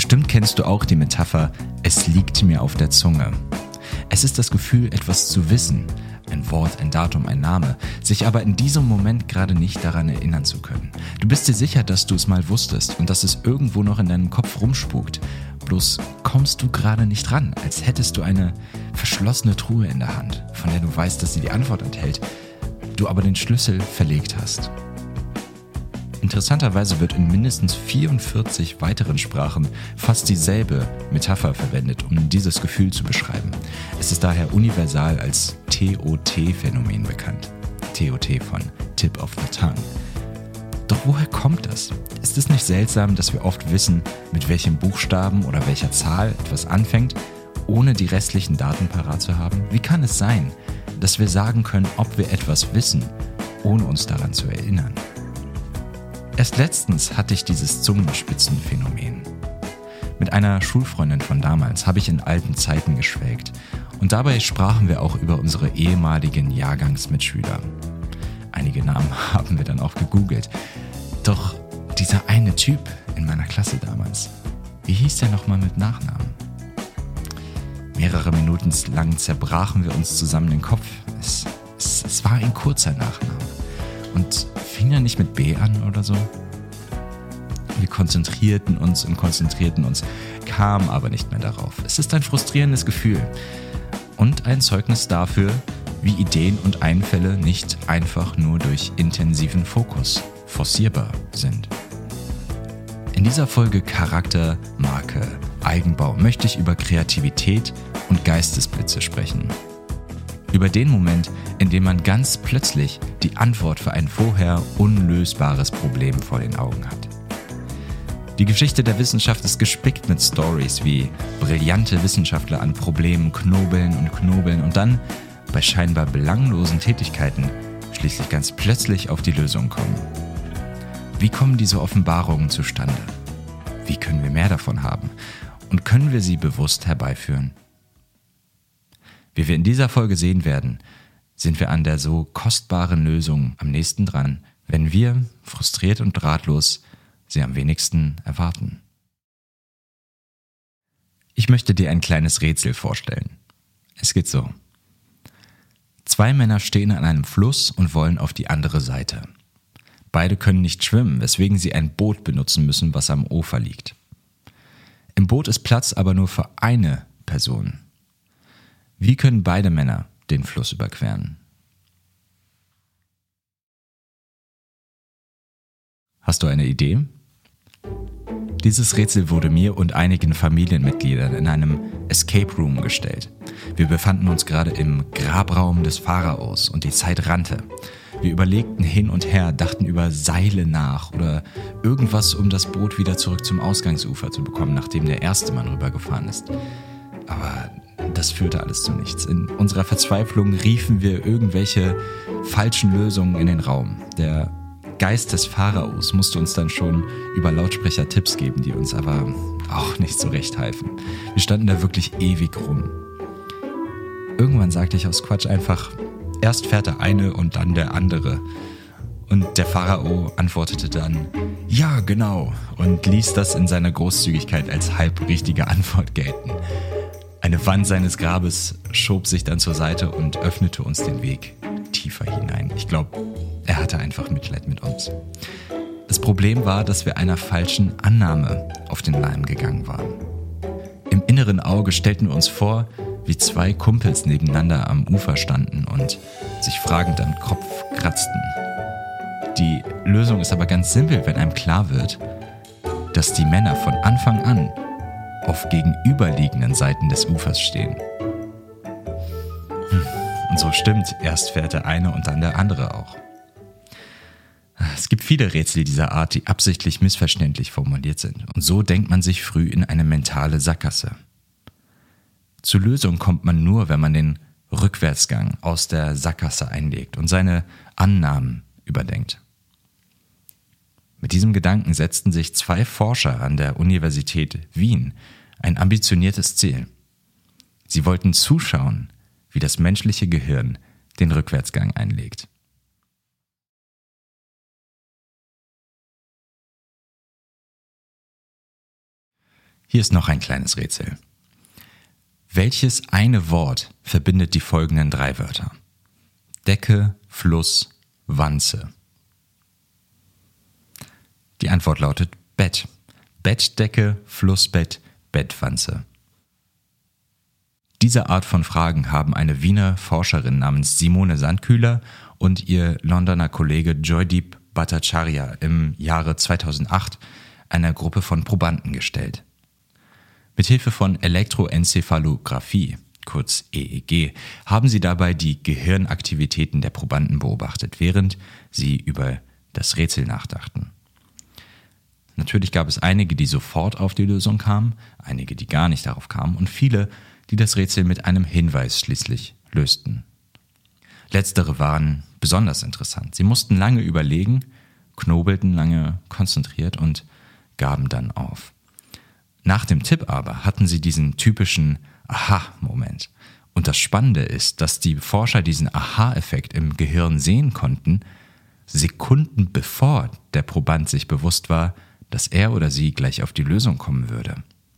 Bestimmt kennst du auch die Metapher, es liegt mir auf der Zunge. Es ist das Gefühl, etwas zu wissen, ein Wort, ein Datum, ein Name, sich aber in diesem Moment gerade nicht daran erinnern zu können. Du bist dir sicher, dass du es mal wusstest und dass es irgendwo noch in deinem Kopf rumspukt. Bloß kommst du gerade nicht ran, als hättest du eine verschlossene Truhe in der Hand, von der du weißt, dass sie die Antwort enthält, du aber den Schlüssel verlegt hast. Interessanterweise wird in mindestens 44 weiteren Sprachen fast dieselbe Metapher verwendet, um dieses Gefühl zu beschreiben. Es ist daher universal als TOT-Phänomen bekannt. TOT von Tip of the Tongue. Doch woher kommt das? Ist es nicht seltsam, dass wir oft wissen, mit welchem Buchstaben oder welcher Zahl etwas anfängt, ohne die restlichen Daten parat zu haben? Wie kann es sein, dass wir sagen können, ob wir etwas wissen, ohne uns daran zu erinnern? Erst letztens hatte ich dieses Zungenspitzenphänomen. Mit einer Schulfreundin von damals habe ich in alten Zeiten geschwelgt und dabei sprachen wir auch über unsere ehemaligen Jahrgangsmitschüler. Einige Namen haben wir dann auch gegoogelt. Doch dieser eine Typ in meiner Klasse damals, wie hieß der nochmal mit Nachnamen? Mehrere Minuten lang zerbrachen wir uns zusammen den Kopf. Es war ein kurzer Nachname. Und fing er nicht mit B an oder so? Wir konzentrierten uns, kamen aber nicht mehr darauf. Es ist ein frustrierendes Gefühl und ein Zeugnis dafür, wie Ideen und Einfälle nicht einfach nur durch intensiven Fokus forcierbar sind. In dieser Folge Charakter, Marke, Eigenbau möchte ich über Kreativität und Geistesblitze sprechen. Über den Moment, in dem man ganz plötzlich die Antwort für ein vorher unlösbares Problem vor den Augen hat. Die Geschichte der Wissenschaft ist gespickt mit Stories, wie brillante Wissenschaftler an Problemen knobeln und dann bei scheinbar belanglosen Tätigkeiten schließlich ganz plötzlich auf die Lösung kommen. Wie kommen diese Offenbarungen zustande? Wie können wir mehr davon haben? Und können wir sie bewusst herbeiführen? Wie wir in dieser Folge sehen werden, sind wir an der so kostbaren Lösung am nächsten dran, wenn wir, frustriert und ratlos, sie am wenigsten erwarten. Ich möchte dir ein kleines Rätsel vorstellen. Es geht so. 2 Männer stehen an einem Fluss und wollen auf die andere Seite. Beide können nicht schwimmen, weswegen sie ein Boot benutzen müssen, was am Ufer liegt. Im Boot ist Platz aber nur für eine Person. Wie können beide Männer den Fluss überqueren? Hast du eine Idee? Dieses Rätsel wurde mir und einigen Familienmitgliedern in einem Escape Room gestellt. Wir befanden uns gerade im Grabraum des Pharaos und die Zeit rannte. Wir überlegten hin und her, dachten über Seile nach oder irgendwas, um das Boot wieder zurück zum Ausgangsufer zu bekommen, nachdem der erste Mann rübergefahren ist. Aber das führte alles zu nichts. In unserer Verzweiflung riefen wir irgendwelche falschen Lösungen in den Raum. Der Geist des Pharaos musste uns dann schon über Lautsprecher Tipps geben, die uns aber auch nicht so recht halfen. Wir standen da wirklich ewig rum. Irgendwann sagte ich aus Quatsch einfach, erst fährt der eine und dann der andere. Und der Pharao antwortete dann, ja genau, und ließ das in seiner Großzügigkeit als halb richtige Antwort gelten. Eine Wand seines Grabes schob sich dann zur Seite und öffnete uns den Weg tiefer hinein. Ich glaube, er hatte einfach Mitleid mit uns. Das Problem war, dass wir einer falschen Annahme auf den Leim gegangen waren. Im inneren Auge stellten wir uns vor, wie 2 Kumpels nebeneinander am Ufer standen und sich fragend am Kopf kratzten. Die Lösung ist aber ganz simpel, wenn einem klar wird, dass die Männer von Anfang an auf gegenüberliegenden Seiten des Ufers stehen. Und so stimmt, erst fährt der eine und dann der andere auch. Es gibt viele Rätsel dieser Art, die absichtlich missverständlich formuliert sind. Und so denkt man sich früh in eine mentale Sackgasse. Zur Lösung kommt man nur, wenn man den Rückwärtsgang aus der Sackgasse einlegt und seine Annahmen überdenkt. Mit diesem Gedanken setzten sich 2 Forscher an der Universität Wien ein ambitioniertes Ziel. Sie wollten zuschauen, wie das menschliche Gehirn den Rückwärtsgang einlegt. Hier ist noch ein kleines Rätsel. Welches eine Wort verbindet die folgenden 3 Wörter? Decke, Fluss, Wanze. Die Antwort lautet Bett. Bettdecke, Flussbett, Bettwanze. Diese Art von Fragen haben eine Wiener Forscherin namens Simone Sandkühler und ihr Londoner Kollege Joydeep Bhattacharya im Jahre 2008 einer Gruppe von Probanden gestellt. Mithilfe von Elektroenzephalographie, kurz EEG, haben sie dabei die Gehirnaktivitäten der Probanden beobachtet, während sie über das Rätsel nachdachten. Natürlich gab es einige, die sofort auf die Lösung kamen, einige, die gar nicht darauf kamen und viele, die das Rätsel mit einem Hinweis schließlich lösten. Letztere waren besonders interessant. Sie mussten lange überlegen, knobelten lange konzentriert und gaben dann auf. Nach dem Tipp aber hatten sie diesen typischen Aha-Moment. Und das Spannende ist, dass die Forscher diesen Aha-Effekt im Gehirn sehen konnten, Sekunden bevor der Proband sich bewusst war, dass er oder sie gleich auf die Lösung kommen würde.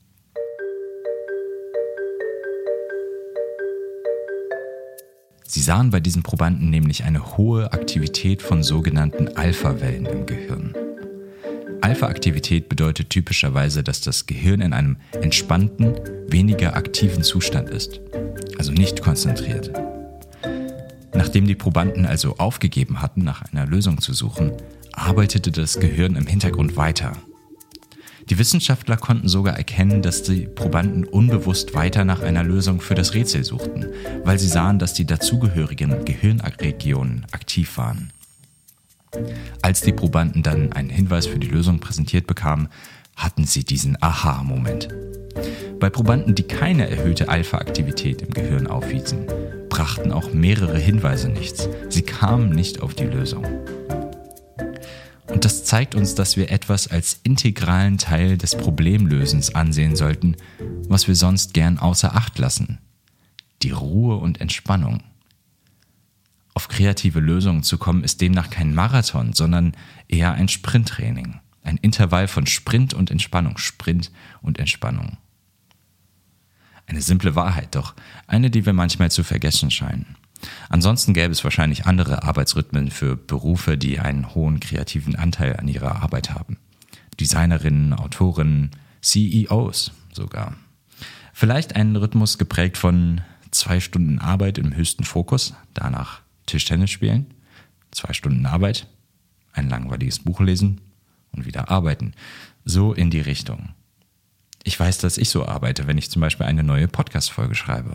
Sie sahen bei diesen Probanden nämlich eine hohe Aktivität von sogenannten Alpha-Wellen im Gehirn. Alpha-Aktivität bedeutet typischerweise, dass das Gehirn in einem entspannten, weniger aktiven Zustand ist, also nicht konzentriert. Nachdem die Probanden also aufgegeben hatten, nach einer Lösung zu suchen, arbeitete das Gehirn im Hintergrund weiter. Die Wissenschaftler konnten sogar erkennen, dass die Probanden unbewusst weiter nach einer Lösung für das Rätsel suchten, weil sie sahen, dass die dazugehörigen Gehirnregionen aktiv waren. Als die Probanden dann einen Hinweis für die Lösung präsentiert bekamen, hatten sie diesen Aha-Moment. Bei Probanden, die keine erhöhte Alpha-Aktivität im Gehirn aufwiesen, brachten auch mehrere Hinweise nichts. Sie kamen nicht auf die Lösung. Und das zeigt uns, dass wir etwas als integralen Teil des Problemlösens ansehen sollten, was wir sonst gern außer Acht lassen. Die Ruhe und Entspannung. Auf kreative Lösungen zu kommen, ist demnach kein Marathon, sondern eher ein Sprinttraining. Ein Intervall von Sprint und Entspannung, Sprint und Entspannung. Eine simple Wahrheit, doch eine, die wir manchmal zu vergessen scheinen. Ansonsten gäbe es wahrscheinlich andere Arbeitsrhythmen für Berufe, die einen hohen kreativen Anteil an ihrer Arbeit haben. Designerinnen, Autorinnen, CEOs sogar. Vielleicht einen Rhythmus geprägt von 2 Stunden Arbeit im höchsten Fokus, danach Tischtennis spielen, 2 Stunden Arbeit, ein langweiliges Buch lesen und wieder arbeiten. So in die Richtung. Ich weiß, dass ich so arbeite, wenn ich zum Beispiel eine neue Podcast-Folge schreibe.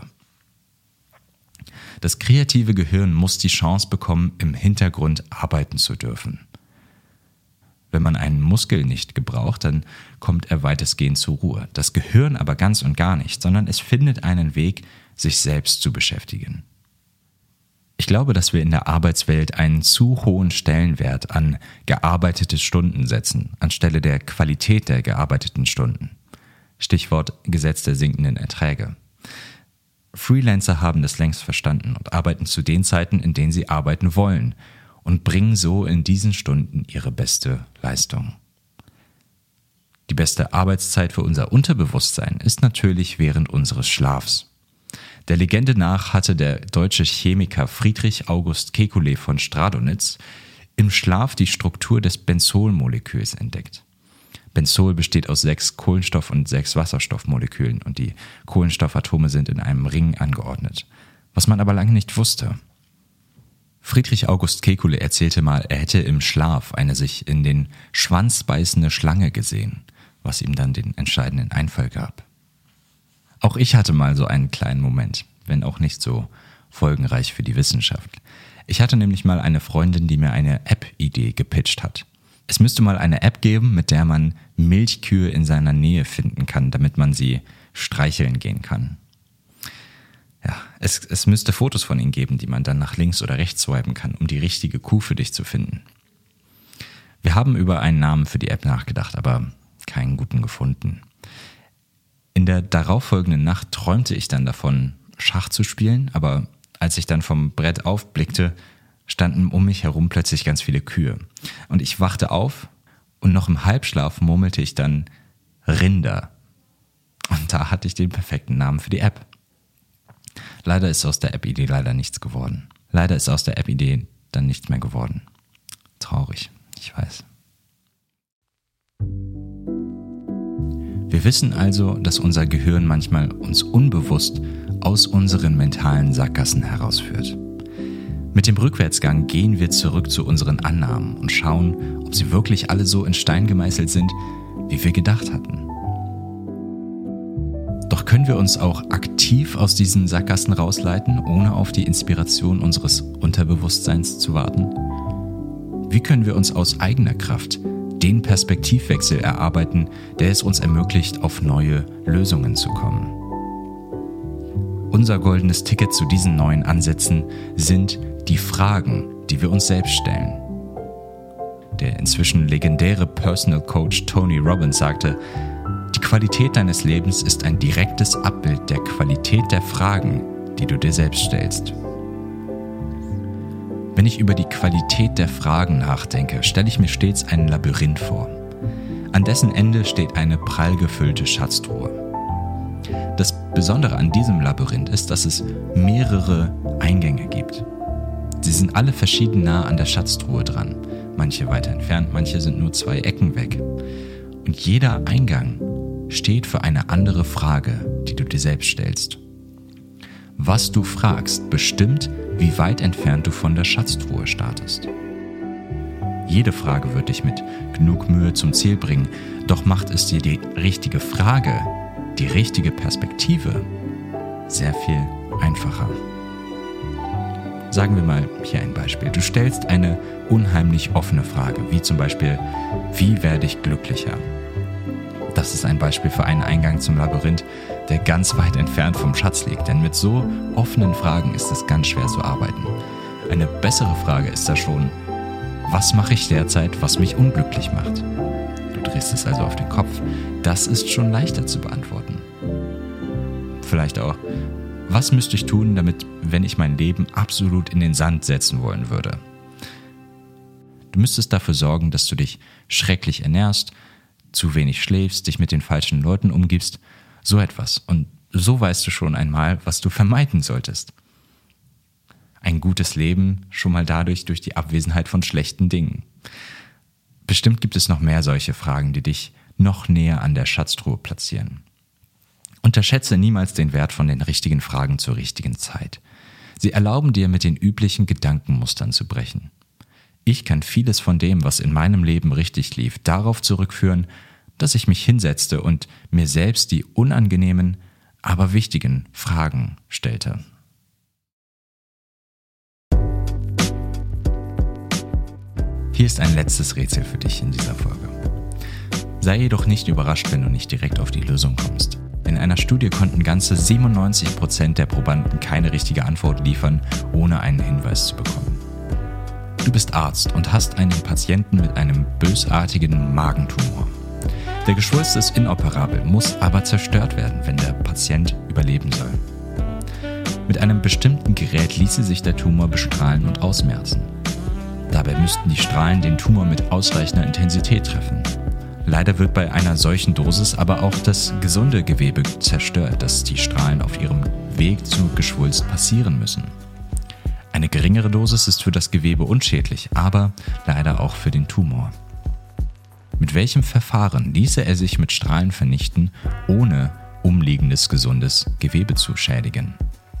Das kreative Gehirn muss die Chance bekommen, im Hintergrund arbeiten zu dürfen. Wenn man einen Muskel nicht gebraucht, dann kommt er weitestgehend zur Ruhe. Das Gehirn aber ganz und gar nicht, sondern es findet einen Weg, sich selbst zu beschäftigen. Ich glaube, dass wir in der Arbeitswelt einen zu hohen Stellenwert an gearbeitete Stunden setzen, anstelle der Qualität der gearbeiteten Stunden. Stichwort Gesetz der sinkenden Erträge. Freelancer haben das längst verstanden und arbeiten zu den Zeiten, in denen sie arbeiten wollen und bringen so in diesen Stunden ihre beste Leistung. Die beste Arbeitszeit für unser Unterbewusstsein ist natürlich während unseres Schlafs. Der Legende nach hatte der deutsche Chemiker Friedrich August Kekulé von Stradonitz im Schlaf die Struktur des Benzolmoleküls entdeckt. Benzol besteht aus 6 Kohlenstoff- und 6 Wasserstoffmolekülen und die Kohlenstoffatome sind in einem Ring angeordnet, was man aber lange nicht wusste. Friedrich August Kekulé erzählte mal, er hätte im Schlaf eine sich in den Schwanz beißende Schlange gesehen, was ihm dann den entscheidenden Einfall gab. Auch ich hatte mal so einen kleinen Moment, wenn auch nicht so folgenreich für die Wissenschaft. Ich hatte nämlich mal eine Freundin, die mir eine App-Idee gepitcht hat. Es müsste mal eine App geben, mit der man Milchkühe in seiner Nähe finden kann, damit man sie streicheln gehen kann. Ja, es müsste Fotos von ihnen geben, die man dann nach links oder rechts swipen kann, um die richtige Kuh für dich zu finden. Wir haben über einen Namen für die App nachgedacht, aber keinen guten gefunden. In der darauffolgenden Nacht träumte ich dann davon, Schach zu spielen, aber als ich dann vom Brett aufblickte, standen um mich herum plötzlich ganz viele Kühe. Und ich wachte auf und noch im Halbschlaf murmelte ich dann Rinder. Und da hatte ich den perfekten Namen für die App. Leider ist aus der App-Idee leider nichts geworden. Leider ist aus der App-Idee dann nichts mehr geworden. Traurig, ich weiß. Wir wissen also, dass unser Gehirn manchmal uns unbewusst aus unseren mentalen Sackgassen herausführt. Mit dem Rückwärtsgang gehen wir zurück zu unseren Annahmen und schauen, ob sie wirklich alle so in Stein gemeißelt sind, wie wir gedacht hatten. Doch können wir uns auch aktiv aus diesen Sackgassen rausleiten, ohne auf die Inspiration unseres Unterbewusstseins zu warten? Wie können wir uns aus eigener Kraft den Perspektivwechsel erarbeiten, der es uns ermöglicht, auf neue Lösungen zu kommen? Unser goldenes Ticket zu diesen neuen Ansätzen sind die Fragen, die wir uns selbst stellen. Der inzwischen legendäre Personal Coach Tony Robbins sagte, die Qualität deines Lebens ist ein direktes Abbild der Qualität der Fragen, die du dir selbst stellst. Wenn ich über die Qualität der Fragen nachdenke, stelle ich mir stets ein Labyrinth vor. An dessen Ende steht eine prall gefüllte Schatztruhe. Das Besondere an diesem Labyrinth ist, dass es mehrere Eingänge gibt. Sie sind alle verschieden nah an der Schatztruhe dran. Manche weiter entfernt, manche sind nur 2 Ecken weg. Und jeder Eingang steht für eine andere Frage, die du dir selbst stellst. Was du fragst, bestimmt, wie weit entfernt du von der Schatztruhe startest. Jede Frage wird dich mit genug Mühe zum Ziel bringen, doch macht es dir die richtige Frage, die richtige Perspektive sehr viel einfacher. Sagen wir mal hier ein Beispiel. Du stellst eine unheimlich offene Frage, wie zum Beispiel, wie werde ich glücklicher? Das ist ein Beispiel für einen Eingang zum Labyrinth, der ganz weit entfernt vom Schatz liegt, denn mit so offenen Fragen ist es ganz schwer zu arbeiten. Eine bessere Frage ist da schon, was mache ich derzeit, was mich unglücklich macht? Du drehst es also auf den Kopf. Das ist schon leichter zu beantworten. Vielleicht auch, was müsste ich tun, damit, wenn ich mein Leben absolut in den Sand setzen wollen würde? Du müsstest dafür sorgen, dass du dich schrecklich ernährst, zu wenig schläfst, dich mit den falschen Leuten umgibst, so etwas. Und so weißt du schon einmal, was du vermeiden solltest. Ein gutes Leben schon mal dadurch durch die Abwesenheit von schlechten Dingen. Bestimmt gibt es noch mehr solche Fragen, die dich noch näher an der Schatztruhe platzieren. Unterschätze niemals den Wert von den richtigen Fragen zur richtigen Zeit. Sie erlauben dir, mit den üblichen Gedankenmustern zu brechen. Ich kann vieles von dem, was in meinem Leben richtig lief, darauf zurückführen, dass ich mich hinsetzte und mir selbst die unangenehmen, aber wichtigen Fragen stellte. Hier ist ein letztes Rätsel für dich in dieser Folge. Sei jedoch nicht überrascht, wenn du nicht direkt auf die Lösung kommst. In einer Studie konnten ganze 97% der Probanden keine richtige Antwort liefern, ohne einen Hinweis zu bekommen. Du bist Arzt und hast einen Patienten mit einem bösartigen Magentumor. Der Geschwulst ist inoperabel, muss aber zerstört werden, wenn der Patient überleben soll. Mit einem bestimmten Gerät ließe sich der Tumor bestrahlen und ausmerzen. Dabei müssten die Strahlen den Tumor mit ausreichender Intensität treffen. Leider wird bei einer solchen Dosis aber auch das gesunde Gewebe zerstört, das die Strahlen auf ihrem Weg zum Geschwulst passieren müssen. Eine geringere Dosis ist für das Gewebe unschädlich, aber leider auch für den Tumor. Mit welchem Verfahren ließe er sich mit Strahlen vernichten, ohne umliegendes gesundes Gewebe zu schädigen?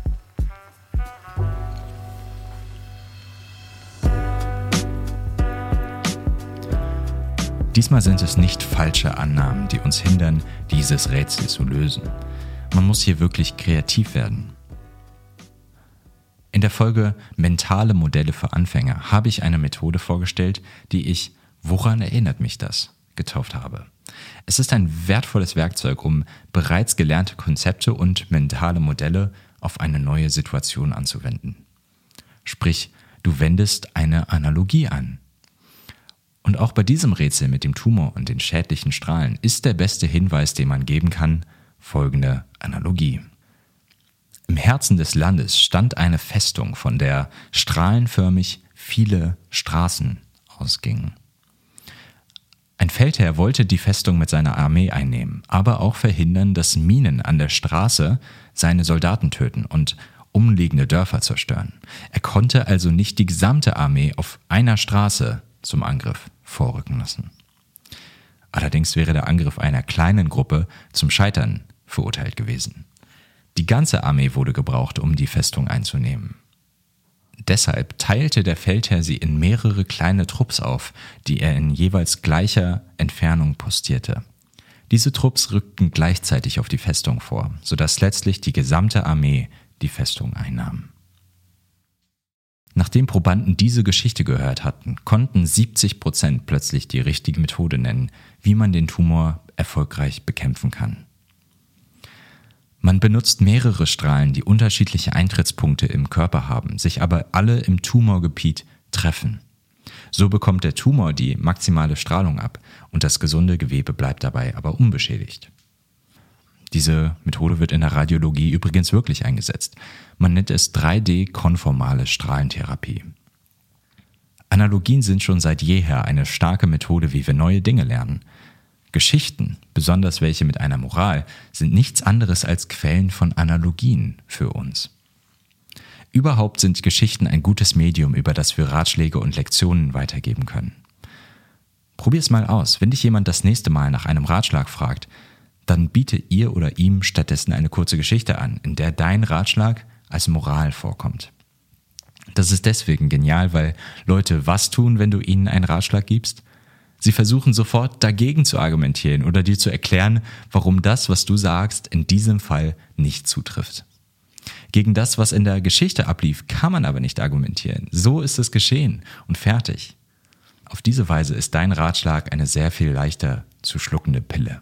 Diesmal sind es nicht falsche Annahmen, die uns hindern, dieses Rätsel zu lösen. Man muss hier wirklich kreativ werden. In der Folge Mentale Modelle für Anfänger habe ich eine Methode vorgestellt, die ich "Woran erinnert mich das?" getauft habe. Es ist ein wertvolles Werkzeug, um bereits gelernte Konzepte und mentale Modelle auf eine neue Situation anzuwenden. Sprich, du wendest eine Analogie an. Und auch bei diesem Rätsel mit dem Tumor und den schädlichen Strahlen ist der beste Hinweis, den man geben kann, folgende Analogie. Im Herzen des Landes stand eine Festung, von der strahlenförmig viele Straßen ausgingen. Ein Feldherr wollte die Festung mit seiner Armee einnehmen, aber auch verhindern, dass Minen an der Straße seine Soldaten töten und umliegende Dörfer zerstören. Er konnte also nicht die gesamte Armee auf einer Straße zum Angriff vorrücken lassen. Allerdings wäre der Angriff einer kleinen Gruppe zum Scheitern verurteilt gewesen. Die ganze Armee wurde gebraucht, um die Festung einzunehmen. Deshalb teilte der Feldherr sie in mehrere kleine Trupps auf, die er in jeweils gleicher Entfernung postierte. Diese Trupps rückten gleichzeitig auf die Festung vor, sodass letztlich die gesamte Armee die Festung einnahm. Nachdem Probanden diese Geschichte gehört hatten, konnten 70% plötzlich die richtige Methode nennen, wie man den Tumor erfolgreich bekämpfen kann. Man benutzt mehrere Strahlen, die unterschiedliche Eintrittspunkte im Körper haben, sich aber alle im Tumorgebiet treffen. So bekommt der Tumor die maximale Strahlung ab und das gesunde Gewebe bleibt dabei aber unbeschädigt. Diese Methode wird in der Radiologie übrigens wirklich eingesetzt. Man nennt es 3D-konformale Strahlentherapie. Analogien sind schon seit jeher eine starke Methode, wie wir neue Dinge lernen. Geschichten, besonders welche mit einer Moral, sind nichts anderes als Quellen von Analogien für uns. Überhaupt sind Geschichten ein gutes Medium, über das wir Ratschläge und Lektionen weitergeben können. Probier's mal aus. Wenn dich jemand das nächste Mal nach einem Ratschlag fragt, dann biete ihr oder ihm stattdessen eine kurze Geschichte an, in der dein Ratschlag als Moral vorkommt. Das ist deswegen genial, weil Leute was tun, wenn du ihnen einen Ratschlag gibst? Sie versuchen sofort dagegen zu argumentieren oder dir zu erklären, warum das, was du sagst, in diesem Fall nicht zutrifft. Gegen das, was in der Geschichte ablief, kann man aber nicht argumentieren. So ist es geschehen und fertig. Auf diese Weise ist dein Ratschlag eine sehr viel leichter zu schluckende Pille.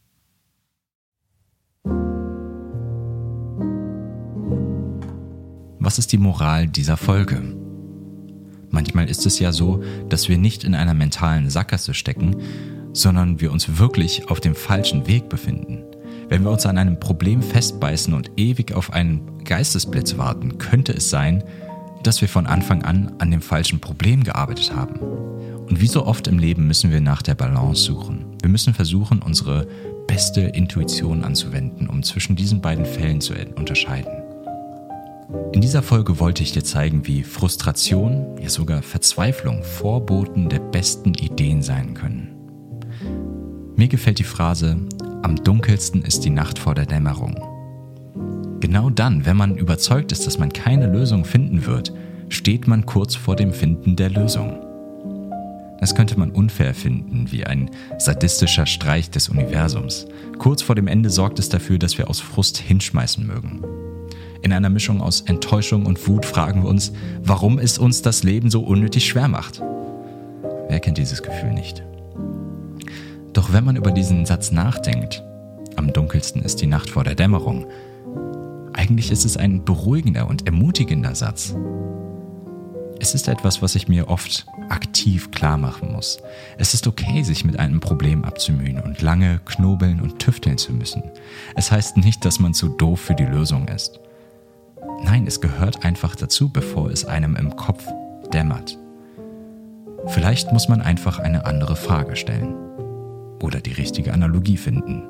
Was ist die Moral dieser Folge? Manchmal ist es ja so, dass wir nicht in einer mentalen Sackgasse stecken, sondern wir uns wirklich auf dem falschen Weg befinden. Wenn wir uns an einem Problem festbeißen und ewig auf einen Geistesblitz warten, könnte es sein, dass wir von Anfang an dem falschen Problem gearbeitet haben. Und wie so oft im Leben müssen wir nach der Balance suchen. Wir müssen versuchen, unsere beste Intuition anzuwenden, um zwischen diesen beiden Fällen zu unterscheiden. In dieser Folge wollte ich dir zeigen, wie Frustration, ja sogar Verzweiflung Vorboten der besten Ideen sein können. Mir gefällt die Phrase, am dunkelsten ist die Nacht vor der Dämmerung. Genau dann, wenn man überzeugt ist, dass man keine Lösung finden wird, steht man kurz vor dem Finden der Lösung. Das könnte man unfair finden, wie ein sadistischer Streich des Universums. Kurz vor dem Ende sorgt es dafür, dass wir aus Frust hinschmeißen mögen. In einer Mischung aus Enttäuschung und Wut fragen wir uns, warum es uns das Leben so unnötig schwer macht. Wer kennt dieses Gefühl nicht? Doch wenn man über diesen Satz nachdenkt, am dunkelsten ist die Nacht vor der Dämmerung, eigentlich ist es ein beruhigender und ermutigender Satz. Es ist etwas, was ich mir oft aktiv klar machen muss. Es ist okay, sich mit einem Problem abzumühen und lange knobeln und tüfteln zu müssen. Es heißt nicht, dass man zu doof für die Lösung ist. Nein, es gehört einfach dazu, bevor es einem im Kopf dämmert. Vielleicht muss man einfach eine andere Frage stellen oder die richtige Analogie finden.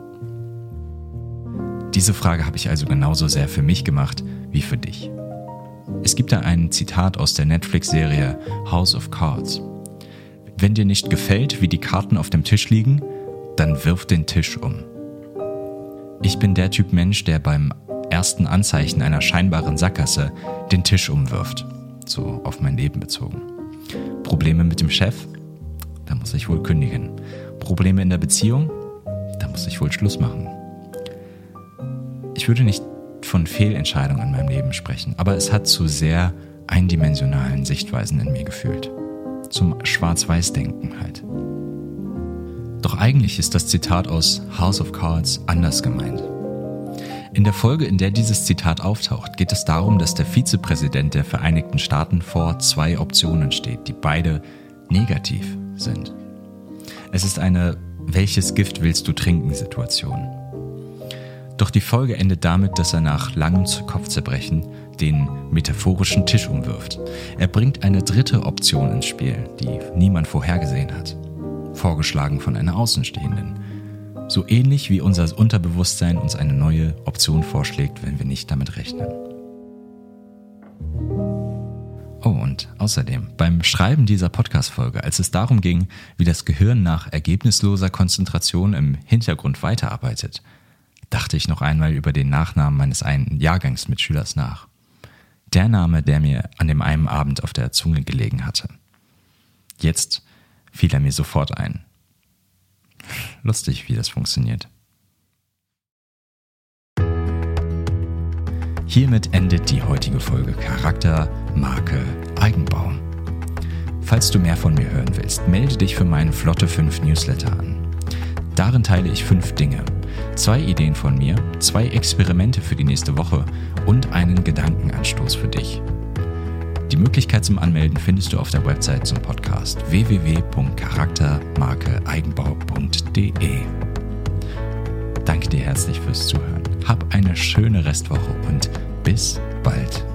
Diese Frage habe ich also genauso sehr für mich gemacht wie für dich. Es gibt da ein Zitat aus der Netflix-Serie House of Cards. Wenn dir nicht gefällt, wie die Karten auf dem Tisch liegen, dann wirf den Tisch um. Ich bin der Typ Mensch, der beim ersten Anzeichen einer scheinbaren Sackgasse den Tisch umwirft. So auf mein Leben bezogen. Probleme mit dem Chef? Da muss ich wohl kündigen. Probleme in der Beziehung? Da muss ich wohl Schluss machen. Ich würde nicht von Fehlentscheidungen in meinem Leben sprechen, aber es hat zu sehr eindimensionalen Sichtweisen in mir geführt. Zum Schwarz-Weiß-Denken halt. Doch eigentlich ist das Zitat aus House of Cards anders gemeint. In der Folge, in der dieses Zitat auftaucht, geht es darum, dass der Vizepräsident der Vereinigten Staaten vor zwei Optionen steht, die beide negativ sind. Es ist eine "Welches Gift willst du trinken" Situation. Doch die Folge endet damit, dass er nach langem Kopfzerbrechen den metaphorischen Tisch umwirft. Er bringt eine dritte Option ins Spiel, die niemand vorhergesehen hat. vorgeschlagen von einer Außenstehenden. So ähnlich wie unser Unterbewusstsein uns eine neue Option vorschlägt, wenn wir nicht damit rechnen. Oh, und außerdem, beim Schreiben dieser Podcast-Folge, als es darum ging, wie das Gehirn nach ergebnisloser Konzentration im Hintergrund weiterarbeitet, dachte ich noch einmal über den Nachnamen meines einen Jahrgangsmitschülers nach. Der Name, der mir an dem einen Abend auf der Zunge gelegen hatte. Jetzt fiel er mir sofort ein. Lustig, wie das funktioniert. Hiermit endet die heutige Folge Charakter, Marke, Eigenbau. Falls du mehr von mir hören willst, melde dich für meinen Flotte 5 Newsletter an. Darin teile ich 5 Dinge, 2 Ideen von mir, 2 Experimente für die nächste Woche und einen Gedankenanstoß für dich. Die Möglichkeit zum Anmelden findest du auf der Website zum Podcast www.charaktermarkeeigenbau.de. Danke dir herzlich fürs Zuhören. Hab eine schöne Restwoche und bis bald.